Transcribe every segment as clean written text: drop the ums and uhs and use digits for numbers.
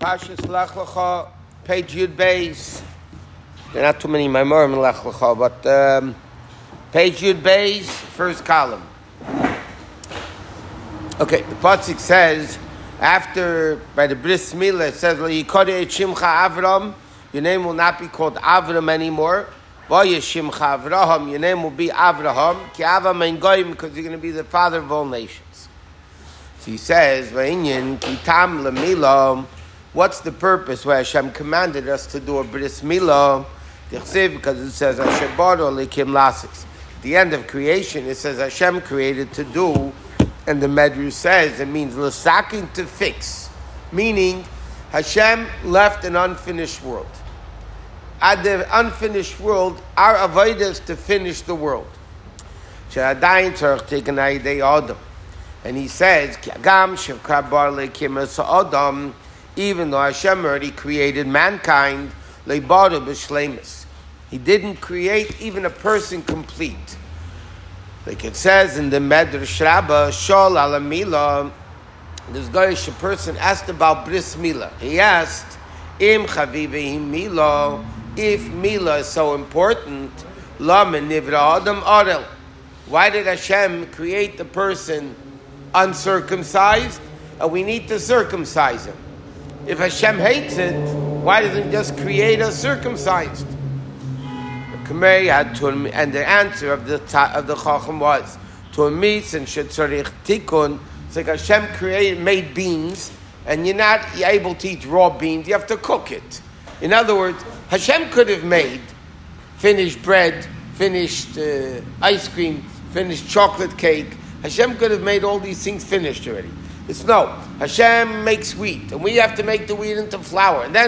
Parshas Lech Lecha, page Yud Beis. There are not too many Maimorim in Lech Lecha, but page Yud Beis, first column. Okay, the pasuk says after by the Bris Milah it says Yikodei et Shimcha Avram, your name will not be called Avram anymore. Vayeshimcha Avraham, your name will be Avraham. Ki Avam ein Goyim, because you're going to be the father of all nations. So he says, V'inyan ki tam lemilah. What's the purpose where Hashem commanded us to do a Bris Milah? Because it says Asher baro likim lasis. At the end of creation, it says Hashem created to do, and the Medrash says it means l'sakin, to fix, meaning Hashem left an unfinished world. At the unfinished world, our avodah is to finish the world. And he says, even though Hashem already created mankind, he didn't create even a person complete. Like it says in the Medrash Rabbah, Shol ala Milah, this Goyish person asked about Bris Milah. He asked, Im Chavivehim Milah, if Milah is so important, Lama Nivra Adam Arel. Why did Hashem create the person uncircumcised? And we need to circumcise him. If Hashem hates it, why doesn't he just create us circumcised? And the answer of the Chacham was, Tu'amitz and Shetzarich Tikun. It's like Hashem made beans, and you're not able to eat raw beans, you have to cook it. In other words, Hashem could have made finished bread, finished ice cream, finished chocolate cake. Hashem could have made all these things finished already. It's no. Hashem makes wheat, and we have to make the wheat into flour. And then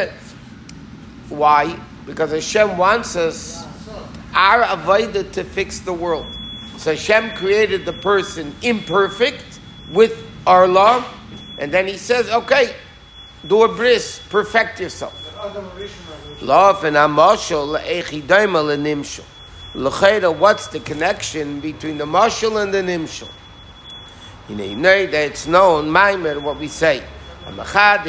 why? Because Hashem wants us, our avodah, to fix the world. So Hashem created the person imperfect with our law, and then He says, okay, do a bris, perfect yourself. What's the connection between the mashal and the nimshal? You know that it's known, Maimer, what we say. That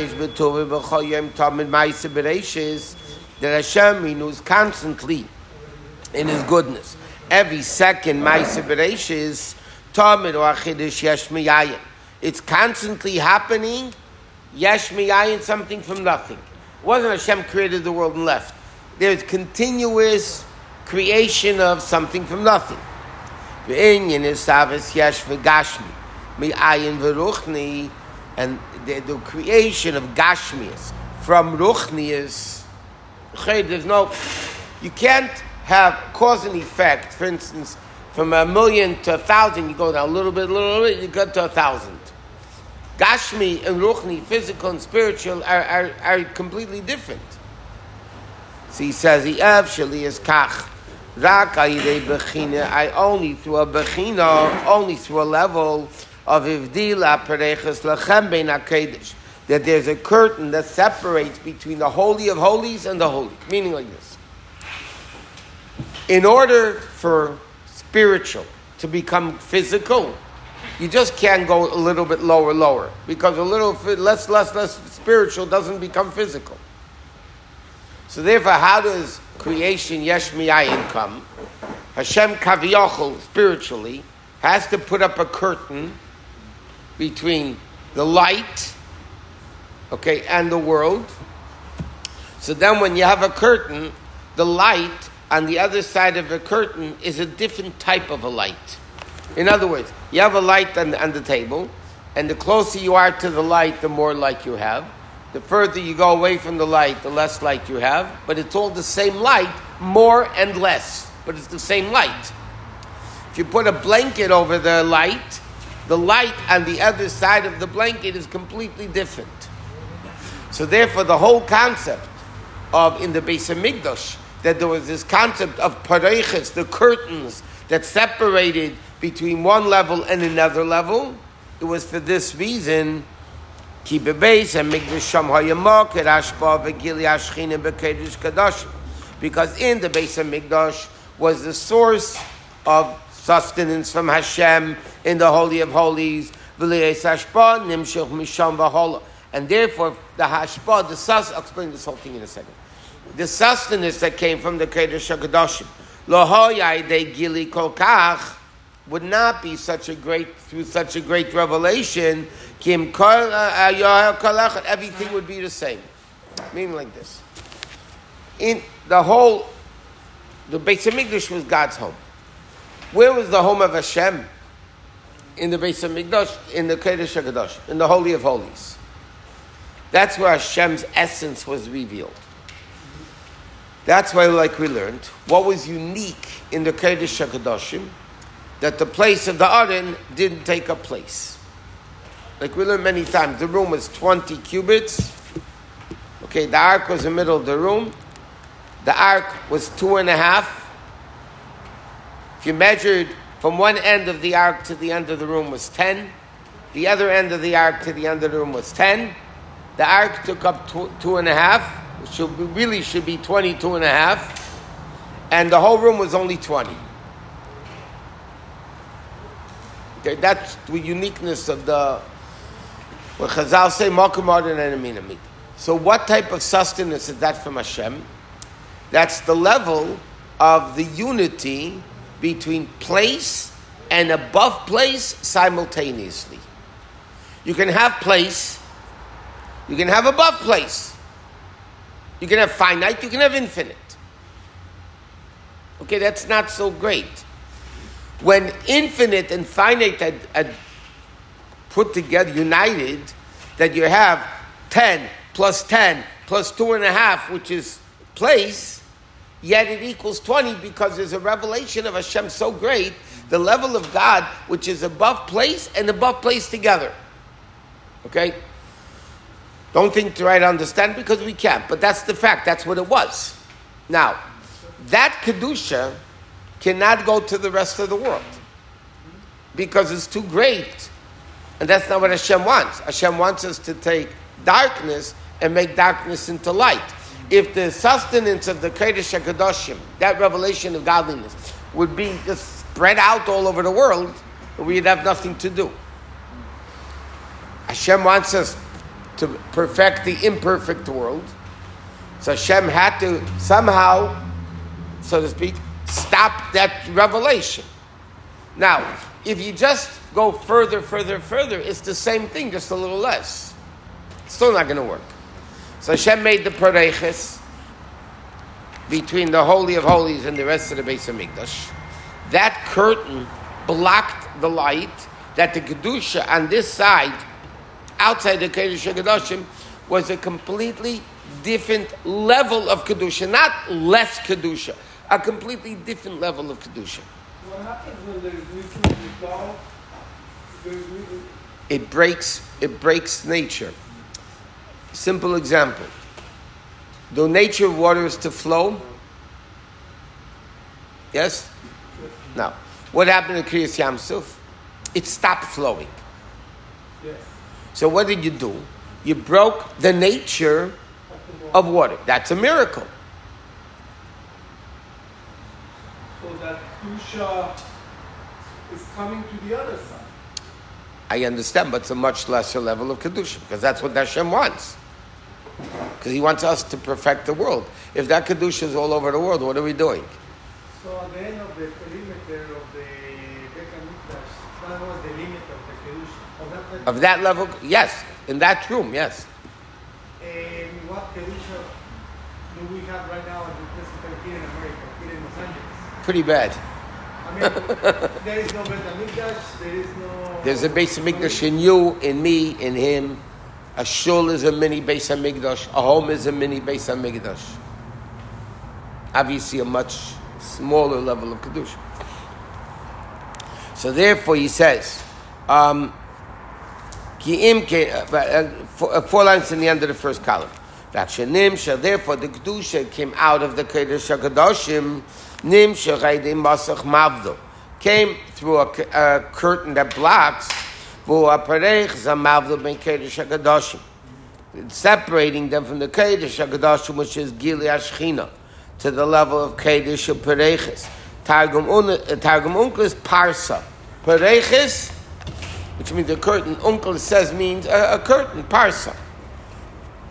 Hashem renews constantly in His goodness. Every second, Ma'aseh Bereishis, Tamid or Achidush Yesh Miyayin. It's constantly happening, Yesh Miyayin, something from nothing. It wasn't Hashem created the world and left. There's continuous creation of something from nothing. V'inyan is Savas Yesh V'gashmi. Mi'ayin v'ruchni, and the creation of Gashmias from Ruchnias. There's no, you can't have cause and effect. For instance, from 1,000,000 to 1,000, you go down a little bit, you go to 1,000. Gashmi and Ruchni, physical and spiritual, are completely different. So he says, I'Ev sheli is kach. Rak ayidei bechina, I only through a bechina, only through a level of ivdila pereches lachem bein hakedesh, that there's a curtain that separates between the holy of holies and the holy. Meaning like this: in order for spiritual to become physical, you just can't go a little bit lower, because a little less spiritual doesn't become physical. So therefore, how does creation Yesh Miyayin come? Hashem Kaviyachol, spiritually, has to put up a curtain between the light, and the world. So then when you have a curtain, the light on the other side of the curtain is a different type of a light. In other words, you have a light on the table, and the closer you are to the light, the more light you have. The further you go away from the light, the less light you have. But it's all the same light, more and less. But it's the same light. If you put a blanket over the light on the other side of the blanket is completely different. So therefore, the whole concept of, in the Beis Hamikdash, that there was this concept of pareiches, the curtains that separated between one level and another level, it was for this reason, because in the Beis Hamikdash was the source of sustenance from Hashem in the Holy of Holies, And therefore, the hashpah, I'll explain this whole thing in a second. The sustenance that came from the Kodesh HaKadoshim, lo hoyai de gili kol kach, would not be through such a great revelation. Kim kol everything would be the same. Meaning like this: in the Beis Hamikdash was God's home. Where was the home of Hashem? In the Beis Hamikdash, in the Kodesh HaKadosh, in the Holy of Holies. That's where Hashem's essence was revealed. That's why, like we learned, what was unique in the Kodesh HaKadoshim, that the place of the Aron didn't take a place. Like we learned many times, the room was 20 cubits. Okay, the ark was in the middle of the room. The ark was 2.5. If you measured from one end of the ark to the end of the room was 10. The other end of the ark to the end of the room was 10. The ark took up 2.5, which should be 22.5. And the whole room was only 20. Okay, that's the uniqueness of what Chazal say, Malkum Aron and Aminamid. So what type of sustenance is that from Hashem? That's the level of the unity between place and above place simultaneously. You can have place, you can have above place. You can have finite, you can have infinite. Okay, that's not so great. When infinite and finite are put together, united, that you have 10 plus 10 plus 2.5, which is place, yet it equals 20 because there's a revelation of Hashem so great, the level of God, which is above place and above place together. Okay? Don't think to try to understand because we can't, but that's the fact, that's what it was. Now, that Kedusha cannot go to the rest of the world because it's too great. And that's not what Hashem wants. Hashem wants us to take darkness and make darkness into light. If the sustenance of the Kodesh HaKadoshim, that revelation of godliness, would be just spread out all over the world, we'd have nothing to do. Hashem wants us to perfect the imperfect world. So Hashem had to somehow, so to speak, stop that revelation. Now, if you just go further, it's the same thing, just a little less. It's still not going to work. So Hashem made the Pareiches between the Holy of Holies and the rest of the Beis Hamikdash. That curtain blocked the light that the Kedusha on this side, outside the Kodesh HaKadoshim, was a completely different level of Kedusha, not less Kedusha, a completely different level of Kedusha. What happens when there is weakness without? It breaks nature. Simple example. The nature of water is to flow. Yes? Now, what happened to Kriyas Yamsuf? It stopped flowing. Yes. So what did you do? You broke the nature of water. That's a miracle. So that Kedusha is coming to the other side. I understand, but it's a much lesser level of Kedusha, because that's what Hashem wants. Because He wants us to perfect the world. If that Kedusha is all over the world, what are we doing? So at the end of the perimeter of the Beit HaMikdash, that was the limit of the Kedusha. Of that level, yes. In that room, yes. And what Kedusha do we have right now here in America, here in Los Angeles? Pretty bad. I mean, there is no Beit HaMikdash, there is no... There's a Beis HaMikdash in you, in me, in him. A shul is a mini Beis HaMikdash. A home is a mini Beis HaMikdash. Obviously a much smaller level of Kedusha. So therefore he says, 4 lines in the end of the first column. Therefore the Kedusha came out of the Kodesh HaKadoshim, came through a curtain that blocks, separating them from the Kodesh HaKadoshim, which is Gili Ashchina, to the level of Kodesh Pereiches. Targum Unkel is Parsa. Pereiches, which means the curtain, Unkel says means a curtain, Parsa.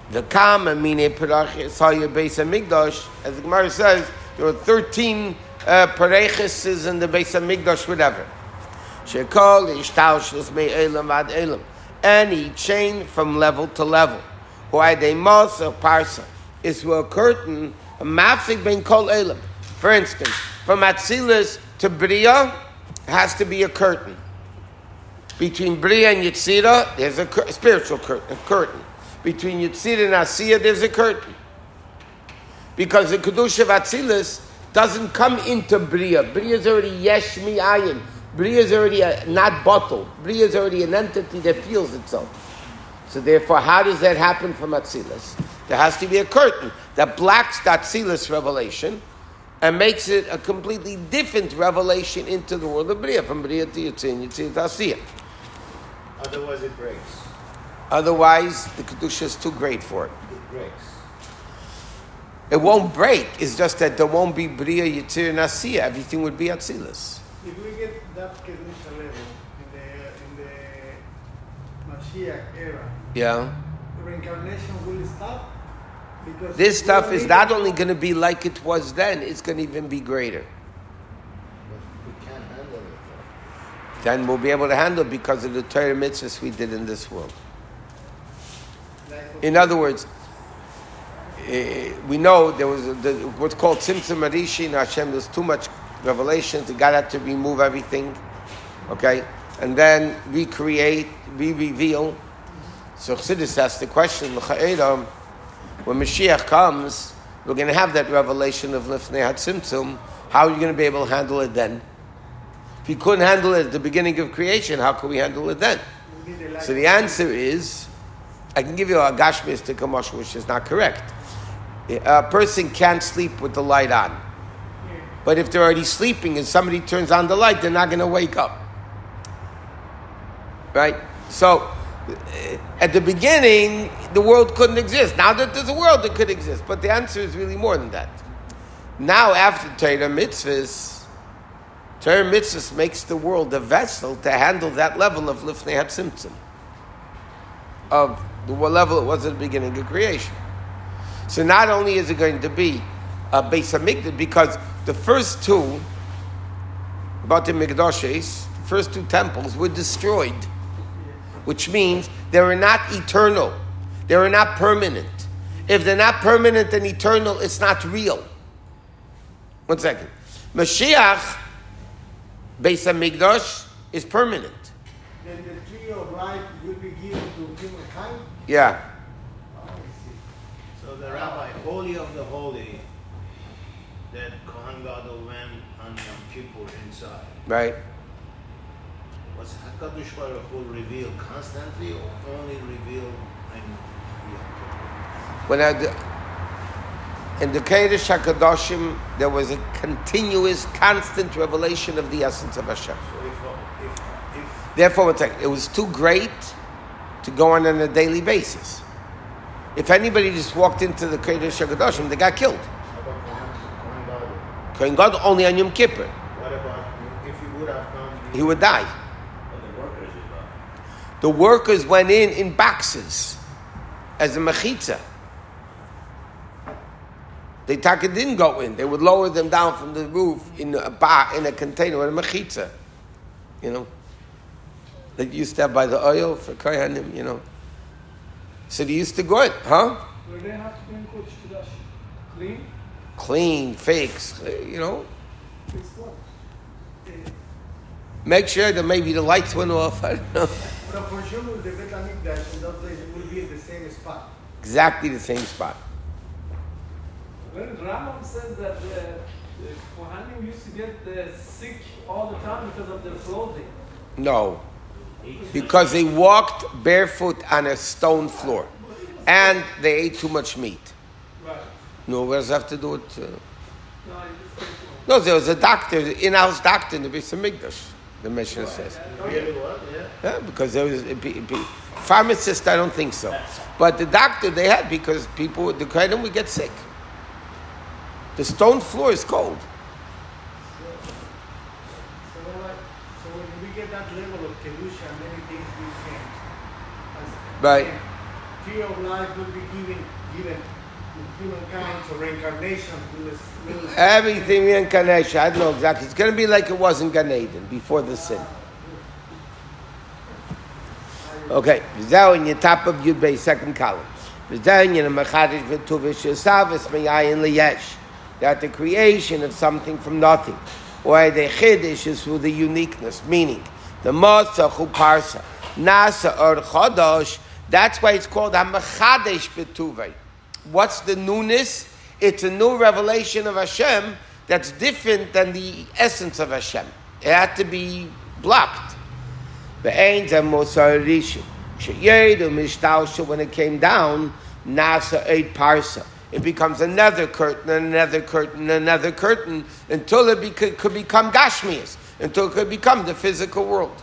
The Kama mine Parachis Haya Beis Hamikdash, as the Gemara says, there were 13 Parachis in the Beis Hamikdash, whatever. Shekol Ishtalshus Me Elam Ad Elam. Any chain from level to level. Why they must of Parsa is to a curtain, a mafsik ben kol Elam. For instance, from Atzilus to Bria has to be a curtain. Between Bria and Yetzirah, there's a spiritual curtain. Between Yetzirah and Asiya, there's a curtain. Because the Kedusha of Atzilus doesn't come into Bria. Bria is already Yesh Mi Ayin. Bria is already not bottled. Bria is already an entity that feels itself. So therefore, how does that happen from Atzilus? There has to be a curtain that blocks the Atzilus revelation and makes it a completely different revelation into the world of Bria, from Bria to Yetzirah and Yetzirah to Asiya. Otherwise it breaks. Otherwise, the Kedusha is too great for it. It breaks. It won't break. It's just that there won't be Bria, Yetzirah, and Asiya. Everything would be Atzilus. If we get that Kedusha level in the Mashiach era, Yeah. reincarnation will stop? Because This we stuff don't is need not it. only going to be like it was then, it's going to even be greater. But we can't handle it. Then we'll be able to handle it because of the Torah mitzvahs we did in this world. In other words, we know there was what's called Tzimtzum Arishi in Hashem. There's too much revelations. God had to remove everything, okay, and then recreate, re-reveal. So Chassidus asked the question: when Mashiach comes, we're going to have that revelation of Lifnei HaTzimtzum. How are you going to be able to handle it then? If you couldn't handle it at the beginning of creation, how could we handle it then? So the answer is, I can give you a Gashmistic Kamash, which is not correct. A person can't sleep with the light on. But if they're already sleeping and somebody turns on the light, they're not going to wake up. Right? So, at the beginning, the world couldn't exist. Now that there's a world, it could exist. But the answer is really more than that. Now, after Torah Mitzvahs makes the world a vessel to handle that level of Lifnei HaTzimtzum, of the level it was at the beginning of creation. So not only is it going to be a Beis Hamikdash, because the first two, about the Mikdashes, the first two temples were destroyed, which means they were not eternal. They were not permanent. If they're not permanent and eternal, it's not real. 1 second. Mashiach, Beis Hamikdash, is permanent. Then the tree of life will be given to humankind? Yeah. Oh, I see. So the Rabbi, Holy of the Holy, that Kohen Gadol went on Yom Kippur inside, Right. was HaKadosh Baruch Hu revealed constantly or only revealed in Yom Kippur? In the Kodesh HaKadoshim, there was a continuous, constant revelation of the essence of Hashem. So if Therefore, it was too great to go on a daily basis. If anybody just walked into the Kodesh HaKadoshim, they got killed. how about Kohen Gadol? Kohen Gadol only on Yom Kippur. What about if he would have come? He would die. But the workers did not. The workers went in boxes as a mechitza. They didn't go in. They would lower them down from the roof in a container with a mechitza. You know, that used to have by the oil for kohanim. You know, so they used to go in, huh? Will they have to be in Kodesh Kodesh? Clean? Clean, fakes. You know, Fix what? make sure that maybe the lights went off. I don't know. But for sure, the Bet HaMikdash in those days will be in the same spot. Exactly the same spot. When Rambam says that the Kohanim used to get sick all the time because of their clothing. No, because they walked barefoot on a stone floor, and they ate too much meat. Right. No, what does that have to do with? No, I just think so. No, there was a doctor, in-house doctor in the Beis Hamikdash. The Mishnah says, Really what? Yeah. yeah, because there was pharmacist. I don't think so, but the doctor they had because the Kohanim would get sick. The stone floor is cold. So when we get that level of Kedusha, many things will change. Right. tree of life will be given to humankind, so reincarnation will Everything reincarnation. I don't know exactly. It's going to be like it was in Gan Eden before the sin. Okay, now in your top of Yud Bey, second column. That the creation of something from nothing, or the chiddush is through the uniqueness, meaning the Mosach Hu Parsa, Nasa or Chodosh. That's why it's called HaMechadesh B'Tuvei. What's the newness? It's a new revelation of Hashem that's different than the essence of Hashem. It had to be blocked. When it came down, Nasa 8 Parsa. It becomes another curtain, another curtain, another curtain, until it could become Gashmias, until it could become the physical world.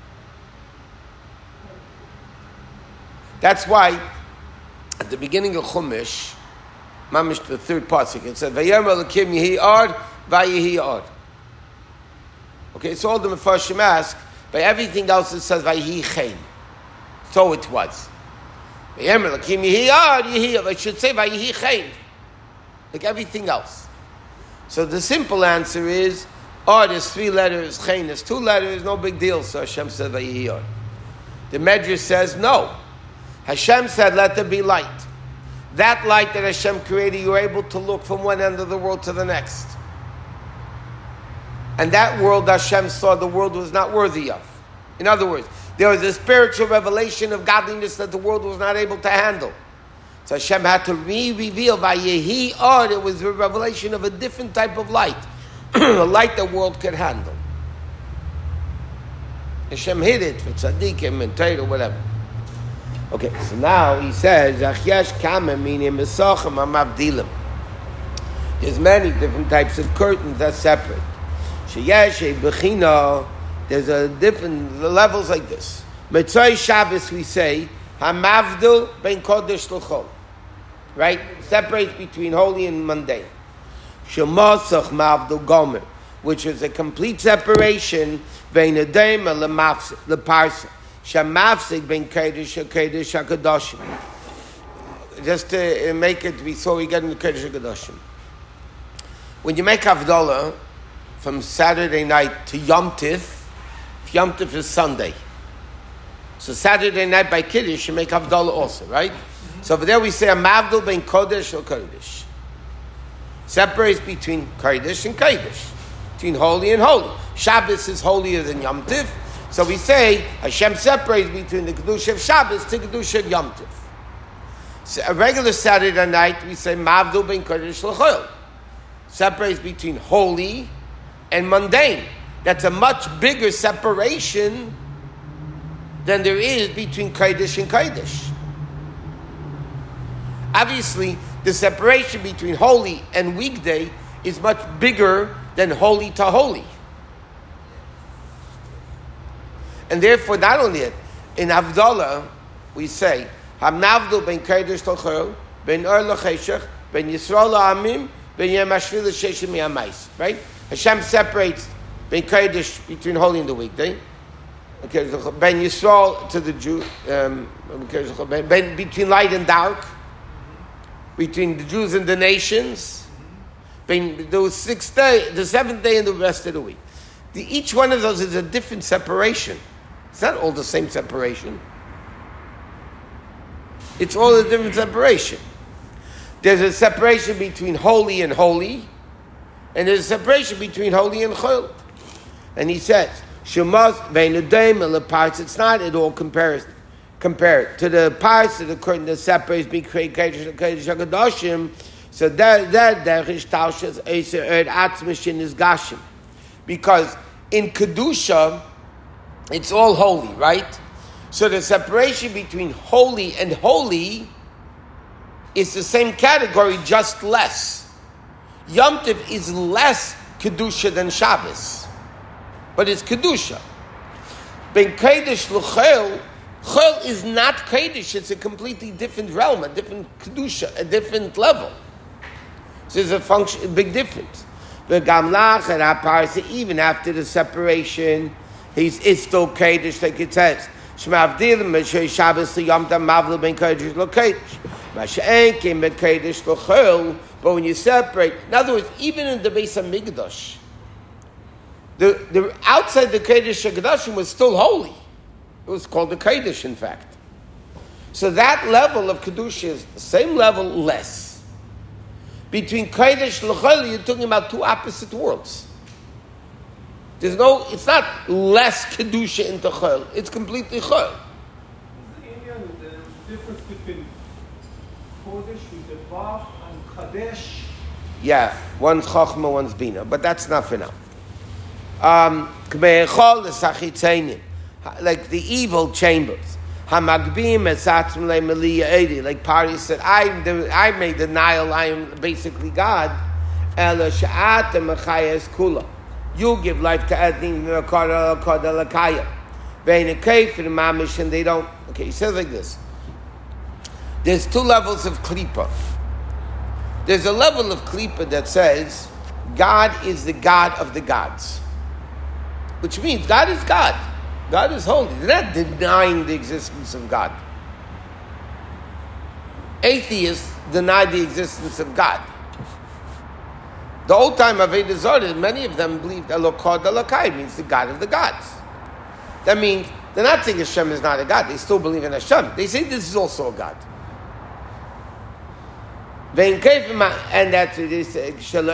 That's why, at the beginning of Chumash, Mamish, the third pasuk, it said, "Vayomer Elokim yehi od, vayehi od." Okay, so all the Mefarshim ask, by everything else it says, "Vayehi chen." So it was. Vayomer Elokim yehi od, yehi od. It should say, "Vayehi chen," like everything else. So the simple answer is, od is 3 letters, chen is 2 letters, no big deal. So Hashem said, "Vayehi od." The Medrash says, no. Hashem said, "Let there be light." That light that Hashem created, you're able to look from one end of the world to the next. And that world Hashem saw the world was not worthy of. In other words, there was a spiritual revelation of godliness that the world was not able to handle. So Hashem had to reveal Vayehi Od. It was a revelation of a different type of light. A light the world could handle. Hashem hid it for tzaddikim and Torah, whatever. Okay, so now he says, Achyesh Kamen, meaning Mesochem Amavdilim. There's many different types of curtains that separate. Sheyesh Bechina, there's a different levels like this. Mitzvah Shabbos, we say, Hamavdil Ben Kodesh L'chol. Right? Separates between holy and mundane. Shemosach Mavdil Gomer, which is a complete separation Ben Adem and Leparsa. Shamafsik ben Kodesh HaKadoshim. Just to make it before we get into Kodesh HaKadoshim. When you make Havdalah from Saturday night to Yom Tif, Yom Tif is Sunday. So Saturday night by Kiddush, you make Havdalah also, right? So over there we say a Mavdal ben Kodesh or Kodesh. Separates between Kodesh and Kodesh. Between holy and holy. Shabbos is holier than Yom Tif. So we say Hashem separates between the Kedusha of Shabbos to Kedusha of Yom Tif. So a regular Saturday night we say Mavdal ben Kodesh L'chol. Separates between holy and mundane. That's a much bigger separation than there is between Kodesh and Kodesh. Obviously, the separation between holy and weekday is much bigger than holy to holy. And therefore, not only it, in Havdalah, we say, Hamnavdul ben Kodesh L'chol, ben Or L'cheshach, ben Yisrael L'amim, ben Yom HaShvil L'Sheshim Yamais. Right? Hashem separates ben Kodesh between holy and the weekday. Ben Yisrael to the Jew, between light and dark, between the Jews and the nations, those 6 days, the 7th day and the rest of the week. Each one of those is a different separation. It's not all the same separation. It's all a different separation. There's a separation between holy and holy, and there's a separation between holy and chol. And he says, Shemaz ve'nudem leparts. It's not at all compared to the parts of the curtain that separates between Kodesh and Hakadoshim. So that is Taushas Eser Erd Atzmishin is Gashim, because in Kedusha it's all holy, right? So the separation between holy and holy is the same category, just less. Yom Tov is less Kedusha than Shabbos, but it's Kedusha. Ben Kodesh L'chol, Chol is not Kodesh, it's a completely different realm, a different Kedusha, a different level. So there's a big difference. But Gamlach and Aparsa, even after the separation, it's still Kodesh, like it says. Shmavdil Meshay Shabbos Yom Tam Mavli Ben Kodesh Lo Kodesh. Masha'en Kim Ben Kodesh Lo Chol. But when you separate, in other words, even in the Beis Hamikdash, the outside the Kodesh HaKadoshim was still holy. It was called the Kodesh, in fact. So that level of Kedusha is the same level, less. Between Kodesh and L'chol, you're talking about two opposite worlds. It's not less Kedusha into Chol, it's completely Chol. The difference between Kodesh with the Vav and Kadesh. Yeah, one's Chochmah, one's Bina, but that's not for now. Like the evil chambers. Like Pari said, I made the Nile, I am basically God. You give life to Adin, and they don't. Okay, he says like this. There's two levels of Klippa. There's a level of Klippa that says God is the God of the gods. Which means God is God. God is holy. They're not denying the existence of God. Atheists deny the existence of God. The old time Avodah Zarah, many of them believed Elokad Elokai means the God of the gods. That means they're not saying Hashem is not a God. They still believe in Hashem. They say this is also a God. And that's what they say.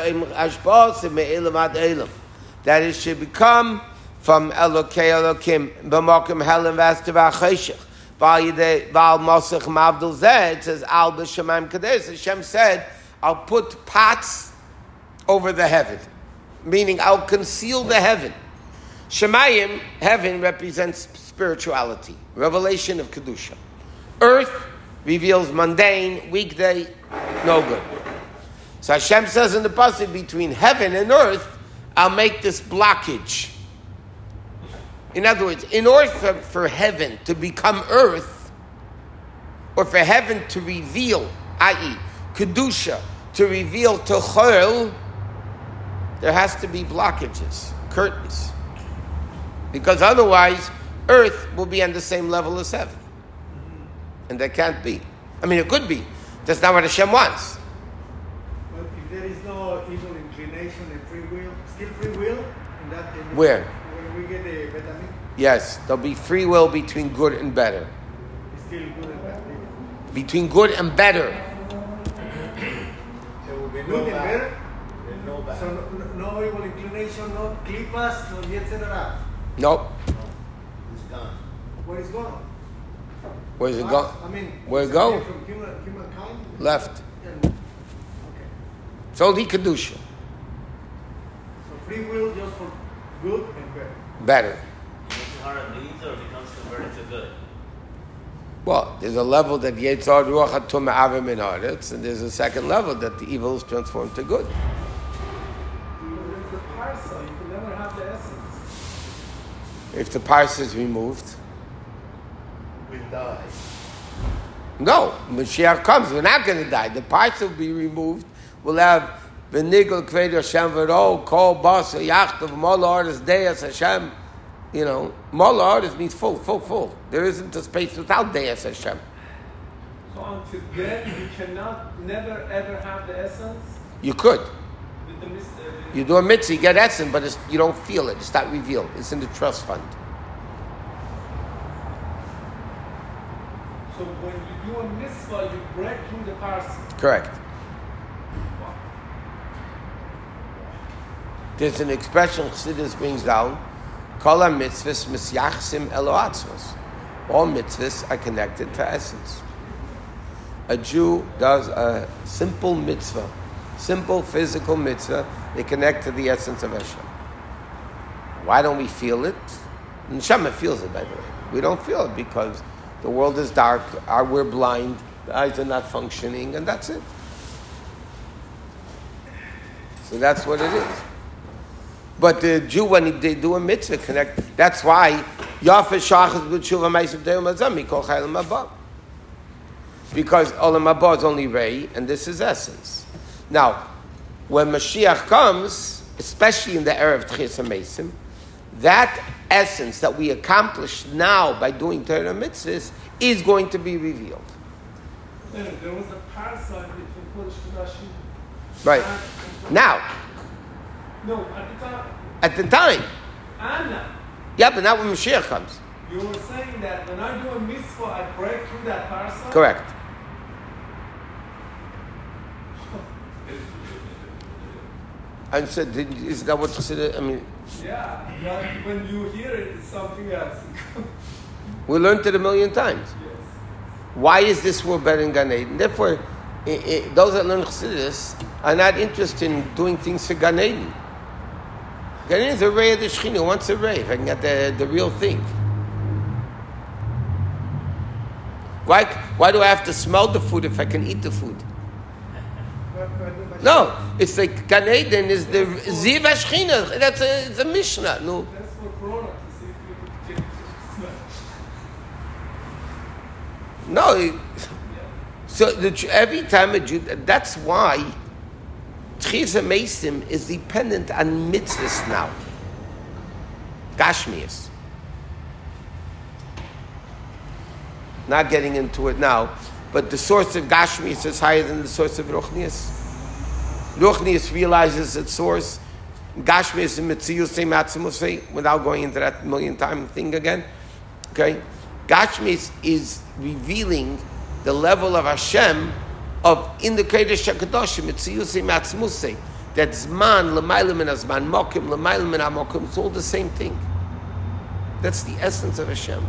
That it should become from Elokei Elokim, B'mokim Helim V'Astava Cheshach. Val Mosach Mavdul Zeh, it says, Al B'Shemaim Kadesh. Hashem said, I'll put pots over the heaven. Meaning, I'll conceal the heaven. Shemayim, heaven, represents spirituality. Revelation of Kedusha. Earth reveals mundane, weekday, no good. So Hashem says in the passage, between heaven and earth, I'll make this blockage. In other words, in order for heaven to become earth, or for heaven to reveal, i.e., Kedusha, to reveal to Chol, there has to be blockages, curtains. Because otherwise, earth will be on the same level as heaven. And that can't be. I mean, it could be. That's not what Hashem wants. But if there is no evil inclination and free will, still free will? Where? When we get the vitamin? Yes, there'll be free will between good and better. It's still good and bad. Between good and better. There will be Good no and bad. better? And no bad. So no evil inclination, no clipas, no etc. Nope. It's gone. Where is gone? Where's it go? I mean, Where it go? From humankind? Left. Okay. It's only Kedusha. So free will just for good and better. Better. Yitzhara leaves or becomes converted to good? Well, there's a level that Yetzar Ruach HaTum Avim in Haaretz, and there's a second level that the evil is transformed to good. There's the parsa. You can never have the essence. If the parsa is removed, We die. no, Mashiach comes, we're not going to die. The parsa will be removed. We'll have V'nigel Kved Hashem V'ro, Kol Basa Yachtav, Mola Artis Deas Hashem. You know, Mola Artis means full. There isn't a space without Deas Hashem. So until then, you cannot never ever have the essence You could. with the mystery. You do a mitzvah, you get essence, but you don't feel it. It's not revealed. It's in the trust fund. So when you do a mitzvah, you break through the parsa. Correct. There's an expression Chassidus brings down, Kol ha-mitzvahs misyachsim elo atzmos. All mitzvahs are connected to essence. A Jew does a simple mitzvah, simple physical mitzvah, they connect to the essence of Hashem. Why don't we feel it? Neshama feels it, by the way. We don't feel it because the world is dark, we're blind, the eyes are not functioning, and that's it. So that's what it is. But the Jew, when they do a mitzvah, connect. That's why Yafa Shachas B'Tshuva Ma'asav De'um Azam Mikol Chayil Mabah. Because Olam Haba is only Rei, and this is essence. Now, when Mashiach comes, especially in the era of Tchias HaMeisim, that essence that we accomplish now by doing Torah mitzvahs is going to be revealed. There was a parasite between Kodesh Kodashim. Right. Now. No, at the time. At the time. And now. Yeah, but not when Mashiach comes. You were saying that when I do a mitzvah, I break through that parasite? Correct. And so, is that what I mean? Yeah, but when you hear it, it's something else. We learned it 1,000,000 times. Yes. Why is this world better than Gan Eden? Therefore, those that learn Chassidus are not interested in doing things for Gan Eden. Gan Eden is a ray of the Shechina. Who wants a ray? If I can get the real thing. Why do I have to smell the food if I can eat the food? No, it's like Gan Eden is the Ziv HaShechina. It's a Mishnah. No. That's for Corona, to see if you could get No. So every time a Jew, that's why Tchias HaMeisim is dependent on mitzvahs now. Gashmias. Not getting into it now, but the source of Gashmias is higher than the source of Ruchnias. Ruchnias realizes its source. Gashmias and Metzius Matzimusei, without going into that 1,000,000 time thing again. Okay? Gashmias is revealing the level of Hashem of in the Kodesh HaKadoshim, Metzius Matzimusei. That Zman, L'mayla min Azman, Mokim, L'mayla min HaMokim, it's all the same thing. That's the essence of Hashem.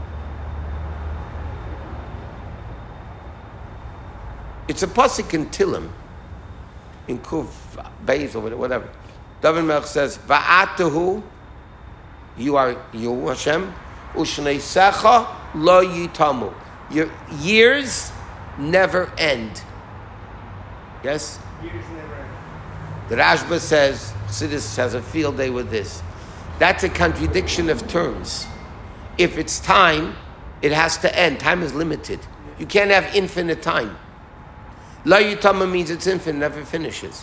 It's a pasuk in Tillim, in Kuv Beis or whatever. David Melech says, "Va'atahu, you are you, Hashem, u'shneisecha lo yitamu." Your years never end. Yes. Years never end. The Rashba says, Chassidus has a field day with this. That's a contradiction of terms. If it's time, it has to end. Time is limited. You can't have infinite time. La Yutama means it's infinite, never finishes.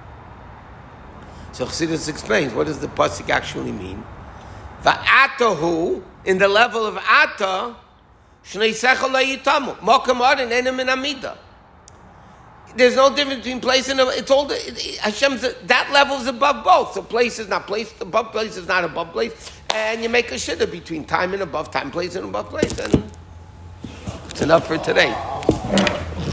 So Chassidus explains, what does the pasuk actually mean? Va'atahu, in the level of Ata, Shnei Sechel La Yutamu, Mokam Arin Enem in Amida. There's no difference between place and it's all Hashem's that level is above both. So place is not place, above place is not above place, and you make a shidduch between time and above time, place and above place, and it's enough for today.